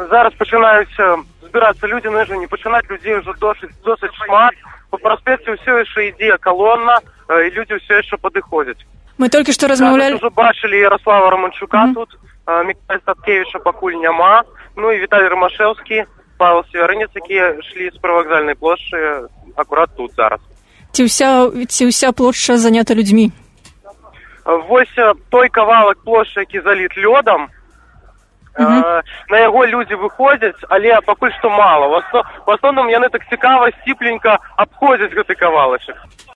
Зараз пачынаюць збірацца людзі на жыне, пачынаць людзей ўжо досыць шмат. Па праспекце ўсё яшчэ ідзе калонна, і людзі ўсё яшчэ падыходзяць. Мы толькі што размаўлялі... Уже бачылі Ярослава Романчука тут, Мікаэля Статкевіча пакуль няма, ну і Віталій Рамашэўскі, Павел Северынец, якія шлі з прывакзальнай плошчы акурат тут зараз. Ці ўся плошча занята людзьмі? Вось той кавалак плошчы, які заліт лёдам, на яго людзі выходзяць, але пакуль што мала. У асноўным яны так цікава, сціпленька абходзяць гэты кавалачак.